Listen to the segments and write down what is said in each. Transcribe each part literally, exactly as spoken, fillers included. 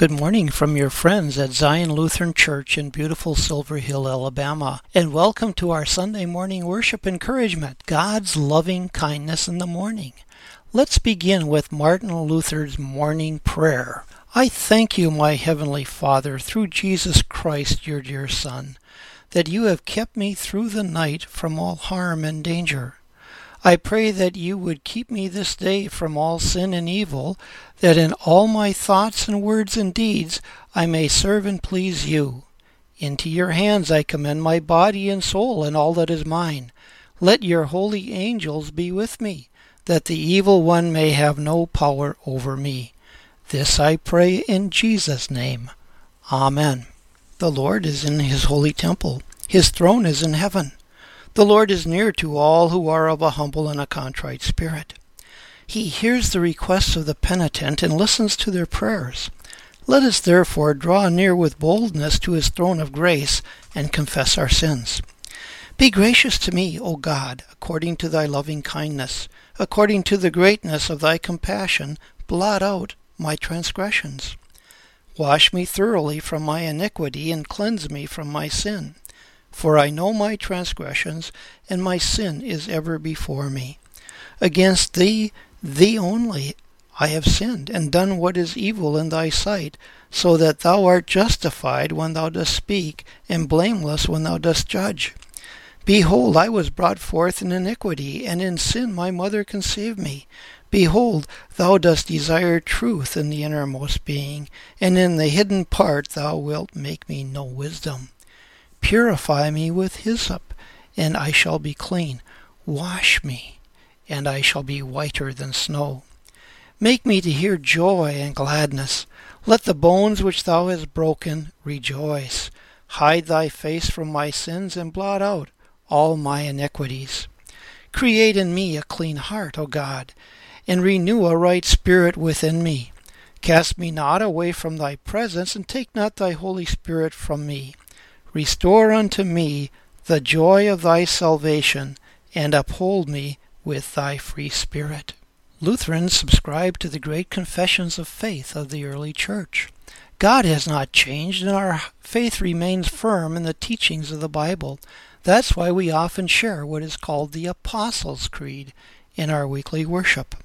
Good morning from your friends at Zion Lutheran Church in beautiful Silver Hill, Alabama, and welcome to our Sunday morning worship encouragement, God's loving kindness in the morning. Let's begin with Martin Luther's morning prayer. I thank you, my heavenly Father, through Jesus Christ, your dear Son, that you have kept me through the night from all harm and danger. I pray that you would keep me this day from all sin and evil, that in all my thoughts and words and deeds I may serve and please you. Into your hands I commend my body and soul and all that is mine. Let your holy angels be with me, that the evil one may have no power over me. This I pray in Jesus' name. Amen. The Lord is in his holy temple. His throne is in heaven. The Lord is near to all who are of a humble and a contrite spirit. He hears the requests of the penitent and listens to their prayers. Let us therefore draw near with boldness to his throne of grace and confess our sins. Be gracious to me, O God, according to thy loving kindness, according to the greatness of thy compassion, blot out my transgressions. Wash me thoroughly from my iniquity and cleanse me from my sin. For I know my transgressions, and my sin is ever before me. Against thee, thee only, I have sinned, and done what is evil in thy sight, so that thou art justified when thou dost speak, and blameless when thou dost judge. Behold, I was brought forth in iniquity, and in sin my mother conceived me. Behold, thou dost desire truth in the innermost being, and in the hidden part thou wilt make me know wisdom. Purify me with hyssop, and I shall be clean. Wash me, and I shall be whiter than snow. Make me to hear joy and gladness. Let the bones which thou hast broken rejoice. Hide thy face from my sins, and blot out all my iniquities. Create in me a clean heart, O God, and renew a right spirit within me. Cast me not away from thy presence, and take not thy Holy Spirit from me. Restore unto me the joy of thy salvation, and uphold me with thy free spirit. Lutherans subscribe to the great confessions of faith of the early church. God has not changed, and our faith remains firm in the teachings of the Bible. That's why we often share what is called the Apostles' Creed in our weekly worship.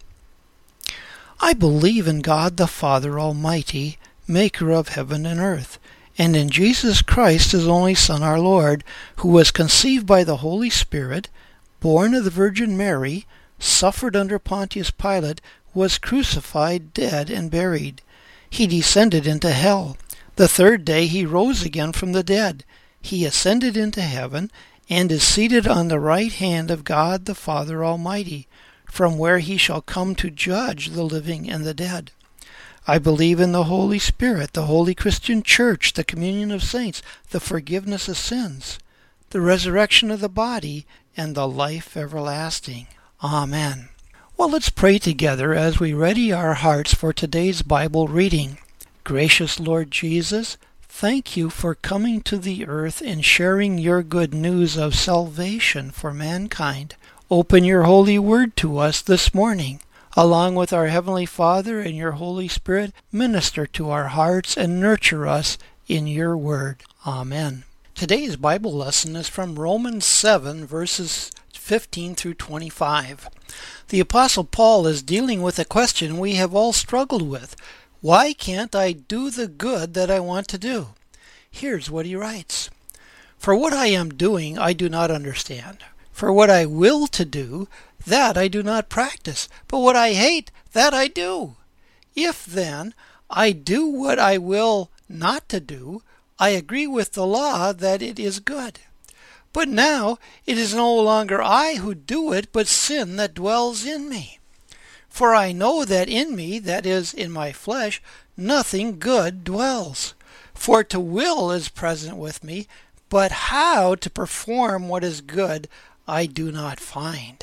I believe in God the Father Almighty, maker of heaven and earth, and in Jesus Christ, his only Son, our Lord, who was conceived by the Holy Spirit, born of the Virgin Mary, suffered under Pontius Pilate, was crucified, dead, and buried. He descended into hell. The third day he rose again from the dead. He ascended into heaven, and is seated on the right hand of God the Father Almighty, from where he shall come to judge the living and the dead. I believe in the Holy Spirit, the holy Christian Church, the communion of saints, the forgiveness of sins, the resurrection of the body, and the life everlasting. Amen. Well, let's pray together as we ready our hearts for today's Bible reading. Gracious Lord Jesus, thank you for coming to the earth and sharing your good news of salvation for mankind. Open your holy word to us this morning. Along with our Heavenly Father and your Holy Spirit, minister to our hearts and nurture us in your word. Amen. Today's Bible lesson is from Romans seven, verses fifteen through twenty-five. The Apostle Paul is dealing with a question we have all struggled with. Why can't I do the good that I want to do? Here's what he writes. For what I am doing I do not understand. For what I will to do, that I do not practice, but what I hate, that I do. If then I do what I will not to do, I agree with the law that it is good. But now it is no longer I who do it, but sin that dwells in me. For I know that in me, that is, in my flesh, nothing good dwells. For to will is present with me, but how to perform what is good I do not find.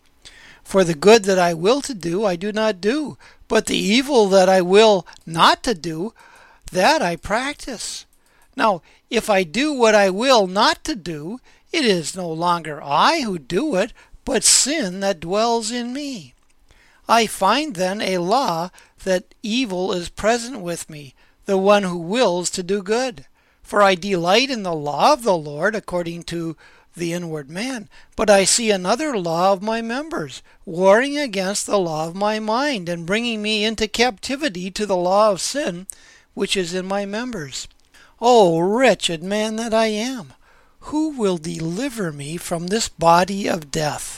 For the good that I will to do, I do not do, but the evil that I will not to do, that I practice. Now, if I do what I will not to do, it is no longer I who do it, but sin that dwells in me. I find then a law that evil is present with me, the one who wills to do good. For I delight in the law of the Lord according to the inward man, but I see another law of my members, warring against the law of my mind, and bringing me into captivity to the law of sin, which is in my members. O wretched man that I am, who will deliver me from this body of death?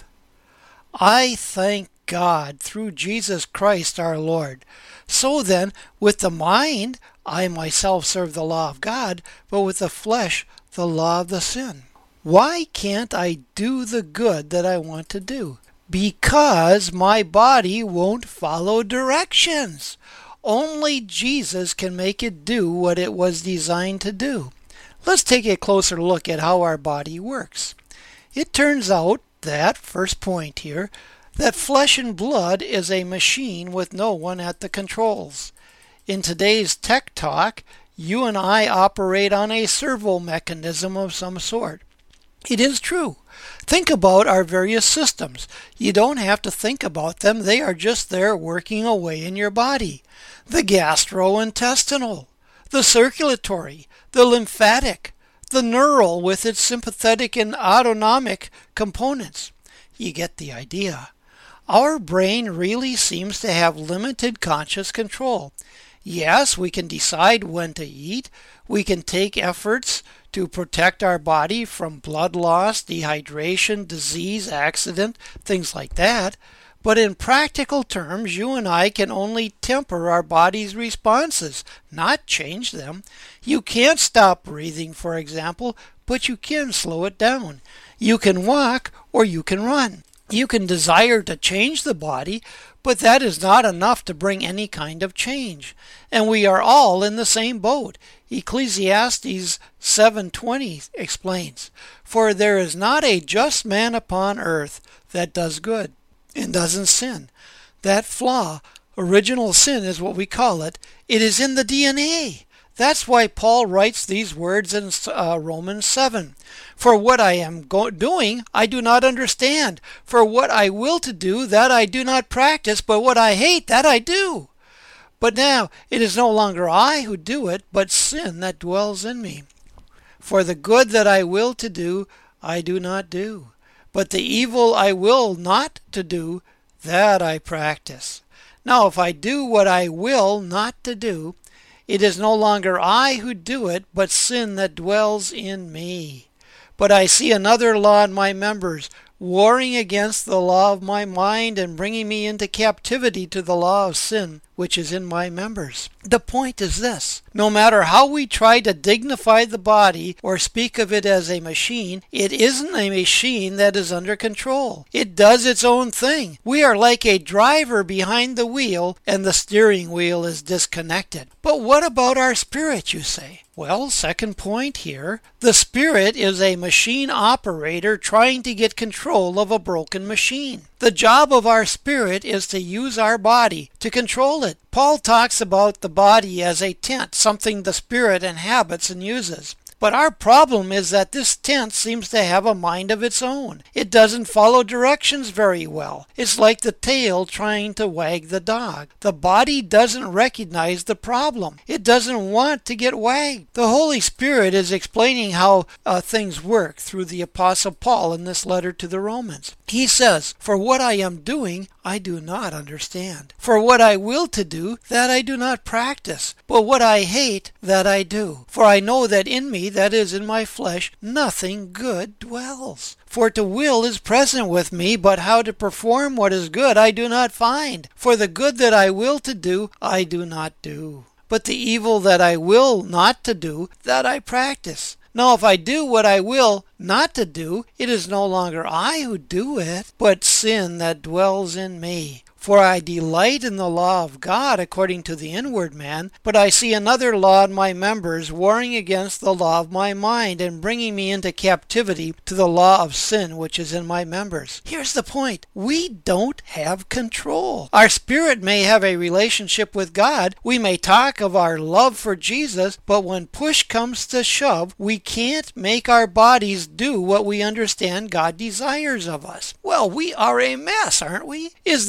I thank God through Jesus Christ our Lord. So then, with the mind, I myself serve the law of God, but with the flesh, the law of the sin. Why can't I do the good that I want to do? Because my body won't follow directions. Only Jesus can make it do what it was designed to do. Let's take a closer look at how our body works. It turns out that, first point here, that flesh and blood is a machine with no one at the controls. In today's tech talk, you and I operate on a servo mechanism of some sort. It is true. Think about our various systems. You don't have to think about them. They are just there working away in your body. The gastrointestinal, the circulatory, the lymphatic, the neural with its sympathetic and autonomic components. You get the idea. Our brain really seems to have limited conscious control. Yes, we can decide when to eat. We can take efforts to protect our body from blood loss, dehydration, disease, accident, things like that. But in practical terms, you and I can only temper our body's responses, not change them. You can't stop breathing, for example, but you can slow it down. You can walk or you can run. You can desire to change the body, but that is not enough to bring any kind of change. And we are all in the same boat. Ecclesiastes seven twenty explains, "For there is not a just man upon earth that does good and doesn't sin." That flaw, original sin is what we call it, it is in the D N A. That's why Paul writes these words in uh, Romans seven. "For what I am go- doing, I do not understand. For what I will to do, that I do not practice. But what I hate, that I do. But now it is no longer I who do it, but sin that dwells in me. For the good that I will to do, I do not do. But the evil I will not to do, that I practice. Now if I do what I will not to do, it is no longer I who do it, but sin that dwells in me. But I see another law in my members, warring against the law of my mind and bringing me into captivity to the law of sin, which is in my members." The point is this. No matter how we try to dignify the body or speak of it as a machine, it isn't a machine that is under control. It does its own thing. We are like a driver behind the wheel and the steering wheel is disconnected. But what about our spirit, you say? Well, second point here, the spirit is a machine operator trying to get control of a broken machine. The job of our spirit is to use our body to control it. Paul talks about the body as a tent, something the spirit inhabits and uses. But our problem is that this tent seems to have a mind of its own. It doesn't follow directions very well. It's like the tail trying to wag the dog. The body doesn't recognize the problem. It doesn't want to get wagged. The Holy Spirit is explaining how uh, things work through the Apostle Paul in this letter to the Romans. He says, "For what I am doing, I do not understand. For what I will to do, that I do not practice. But what I hate, that I do. For I know that in me, that is in my flesh, nothing good dwells. For to will is present with me, but how to perform what is good I do not find. For the good that I will to do, I do not do. But the evil that I will not to do, that I practice. Now if I do what I will not to do, it is no longer I who do it, but sin that dwells in me. For I delight in the law of God according to the inward man, but I see another law in my members, warring against the law of my mind and bringing me into captivity to the law of sin which is in my members." Here's the point. We don't have control. Our spirit may have a relationship with God. We may talk of our love for Jesus, but when push comes to shove, we can't make our bodies do what we understand God desires of us. Well, we are a mess, aren't we? Is there any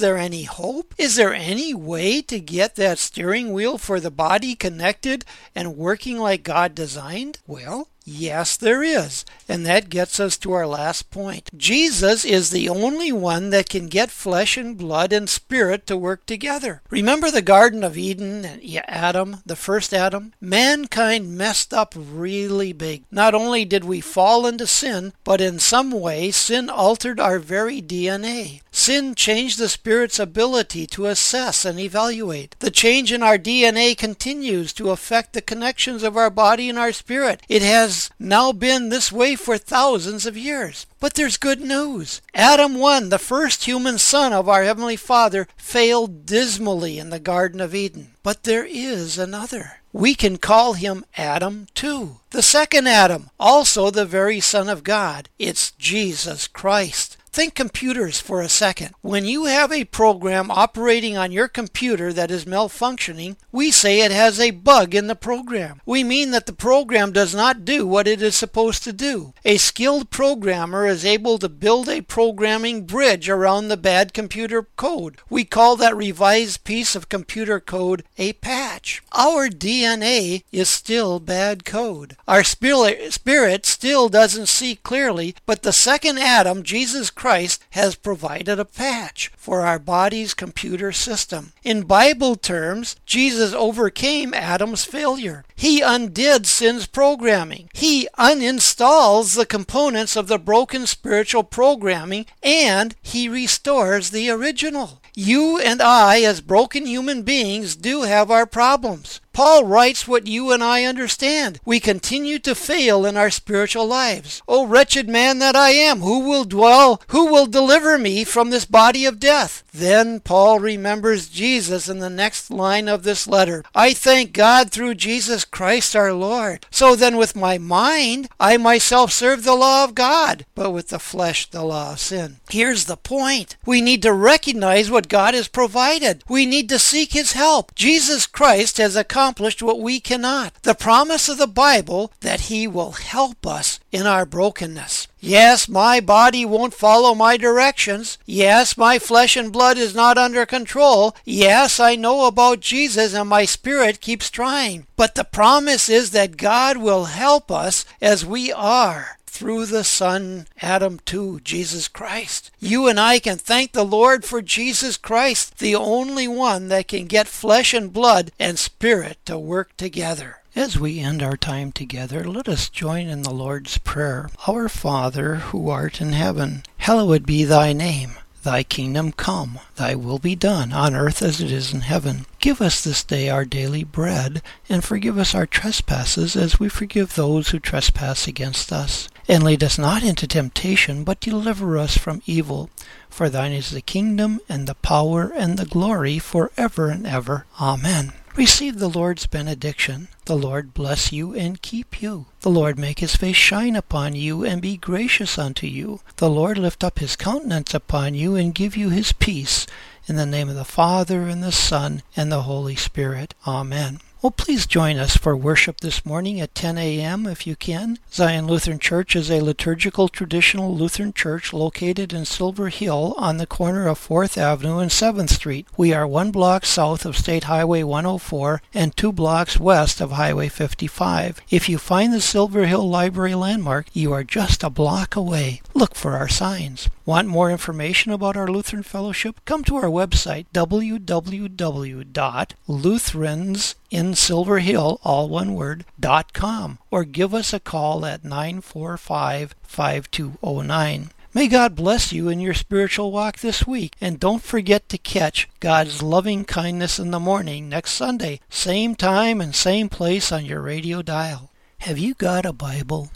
hope? Is there any way to get that steering wheel for the body connected and working like God designed? Well, yes, there is. And that gets us to our last point. Jesus is the only one that can get flesh and blood and spirit to work together. Remember the Garden of Eden and Adam, the first Adam? Mankind messed up really big. Not only did we fall into sin, but in some way sin altered our very D N A. Sin changed the spirit's ability to assess and evaluate. The change in our D N A continues to affect the connections of our body and our spirit. It has now been this way for thousands of years. But there's good news. Adam one, the first human son of our Heavenly Father, failed dismally in the Garden of Eden. But there is another. We can call him Adam two, the second Adam, also the very Son of God. It's Jesus Christ. Think computers for a second. When you have a program operating on your computer that is malfunctioning, we say it has a bug in the program. We mean that the program does not do what it is supposed to do. A skilled programmer is able to build a programming bridge around the bad computer code. We call that revised piece of computer code a patch. Our D N A is still bad code. Our spirit still doesn't see clearly, but the second Adam, Jesus Christ, Christ has provided a patch for our body's computer system. In Bible terms, Jesus overcame Adam's failure. He undid sin's programming. He uninstalls the components of the broken spiritual programming, and he restores the original. You and I, as broken human beings, do have our problems. Paul writes what you and I understand. We continue to fail in our spiritual lives. O wretched man that I am, who will dwell, who will deliver me from this body of death? Then Paul remembers Jesus in the next line of this letter. I thank God through Jesus Christ our Lord. So then with my mind, I myself serve the law of God, but with the flesh, the law of sin. Here's the point. We need to recognize what God has provided. We need to seek his help. Jesus Christ has accomplished accomplished what we cannot. The promise of the Bible that he will help us in our brokenness. Yes, my body won't follow my directions. Yes, my flesh and blood is not under control. Yes, I know about Jesus and my spirit keeps trying. But the promise is that God will help us as we are, through the Son, Adam two, Jesus Christ. You and I can thank the Lord for Jesus Christ, the only one that can get flesh and blood and spirit to work together. As we end our time together, let us join in the Lord's Prayer. Our Father, who art in heaven, hallowed be thy name. Thy kingdom come, thy will be done, on earth as it is in heaven. Give us this day our daily bread, and forgive us our trespasses as we forgive those who trespass against us. And lead us not into temptation, but deliver us from evil. For thine is the kingdom, and the power, and the glory, forever and ever. Amen. Receive the Lord's benediction. The Lord bless you and keep you. The Lord make his face shine upon you and be gracious unto you. The Lord lift up his countenance upon you and give you his peace. In the name of the Father, and the Son, and the Holy Spirit. Amen. Well, please join us for worship this morning at ten a.m. if you can. Zion Lutheran Church is a liturgical traditional Lutheran church located in Silver Hill on the corner of fourth Avenue and seventh Street. We are one block south of State Highway one oh four and two blocks west of Highway fifty-five. If you find the Silver Hill Library landmark, you are just a block away. Look for our signs. Want more information about our Lutheran Fellowship? Come to our website, w w w dot lutherans in silver hill all one word, dot com, or give us a call at nine four five, five two zero nine. May God bless you in your spiritual walk this week, and don't forget to catch God's loving kindness in the morning next Sunday, same time and same place on your radio dial. Have you got a Bible?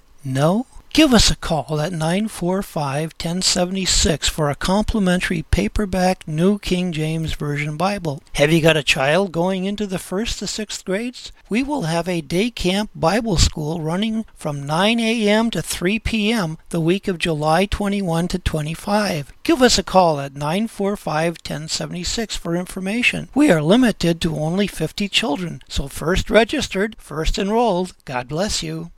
No? Give us a call at nine four five, one oh seven six for a complimentary paperback New King James Version Bible. Have you got a child going into the first to sixth grades? We will have a day camp Bible school running from nine a.m. to three p.m. the week of July twenty-first to twenty-fifth. Give us a call at nine four five, one oh seven six for information. We are limited to only fifty children, so first registered, first enrolled. God bless you.